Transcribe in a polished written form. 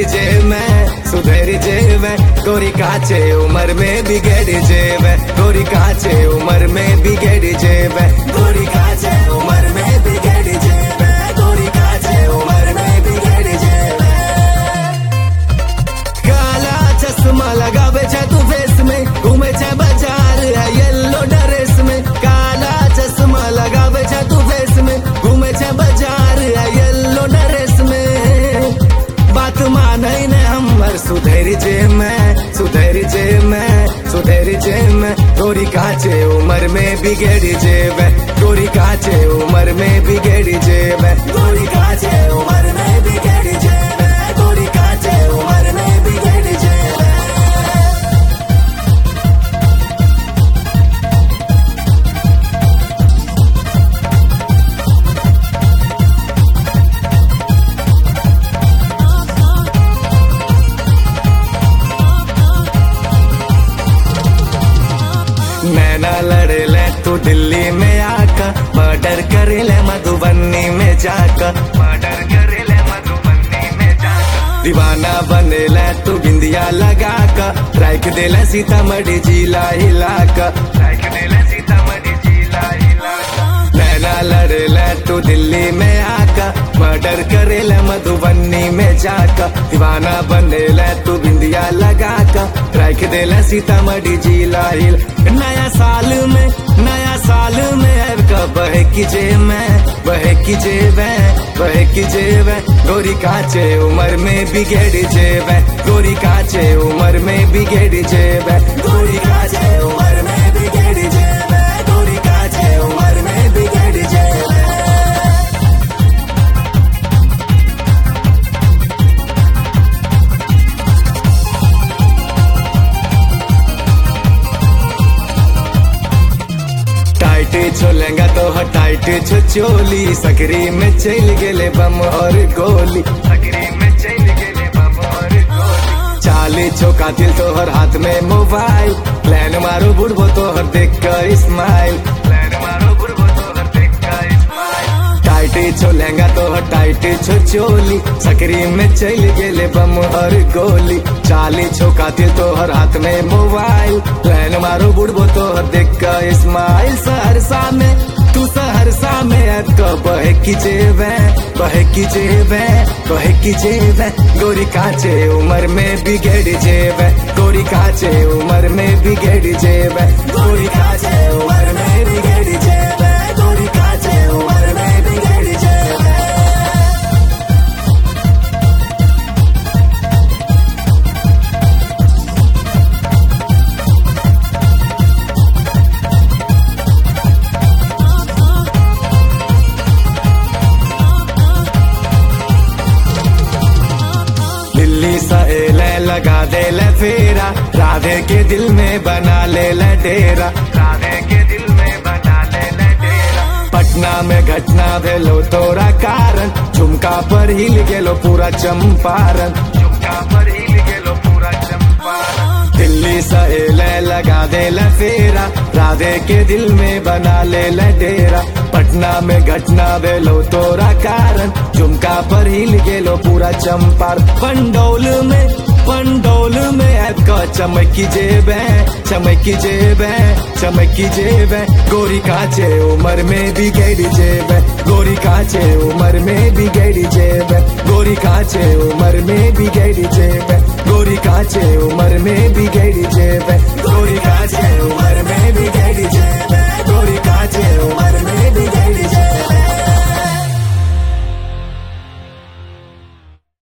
सुधर जेब गोरी काचे उम्र में बिगड़ जेब गोरी काचे उम्र में बिगड़ जेब गोरी काचे उम्र में बिगड़ जेब गोरी काचे उम्र में बिगड़ जेब। काला चश्मा लगावे छे तू फेस में घूमे छे बाजार येलो ड्रेस में काला चश्मा लगावे छे तू फेस में घूमे छे बाजार येलो ड्रेस में बात माने ने हमर सुधर जे मैं गोरी काचे उम्र में बिगड़ जेब गोरी काचे उम्र में बिगड़ जेब गोरी काचे उम्र में बिगड़ जेब गोरी काचे उम्र में बिगड़ जेब। नैना लड़े ले तू दिल्ली में आका मर्डर करे ले मधुबनी में जाका मर्डर करे ले मधुबनी में जाका दीवाना बने ले तू बिंदिया लगा का राइक दे ले सीतामढ़ी जिला हिलाका राइक दे ले सीतामढ़ी जिला हिलाका। नैना लड़े ले तू दिल्ली में आका मर्डर करे ले मधुबनी में जाका दीवाना बने ले तू बिंदिया लगा का राइक दे ले सीतामढ़ी जिला हिल। नया साल में अब बहकी जेब गोरी काचे उम्र में बिगड़ जेब गोरी काचे उम्र में बिगड़ जेब गोरी काचे उम्र में बिगड़ जेब गोरी काचे उम्र में बिगड़ जेब। छो लहंगा तो हटाइट छो चोली सकरी में चल गेले बम और गोली सकरी में चल गेले बम और गोली चाली छो कातिल तोहर हाथ में मोबाइल प्लान मारो बुढ़बो तोहर देख कर स्माइल प्लान मारो बुढ़बो तोहर देख कर स्माइल टाइट छो लहंगा तोहर टाइट छो चोली सकरी में चल गेले बम और गोली चाली छो कातिल तोहर हाथ में मोबाइल प्लान मारो बुढ़बो तोहर देख कर स्माइल। सहरसा में अब तो बहकी जेब गोरी काचे उम्र में बिगड़ जेब गोरी काचे उम्र में बिगड़ जेब गोरी काचे उम्र में बिगड़ जेब गोरी काचे उम्र में बिगड़ जेब। लगा दे ले फेरा राधे के दिल में बना ले डेरा राधे के दिल में बना ले डेरा। पटना में घटना भेलो तोरा कारण झुमका पर हिल गेलो पूरा चंपारण झुमका पर हिल गेलो पूरा चंपारण। दिल्ली सहेले लगा दे ले फेरा राधे के दिल में बना ले डेरा पटना में घटना भेलो तोरा कारण झुमका पर हिल गेलो पूरा चंपार। पंडोल में आपका चमकी जेब गोरी काचे उम्र में बिगड़ जेब गोरी काचे उम्र में बिगड़ जेब गोरी काचे उम्र में बिगड़ जेब गोरी काचे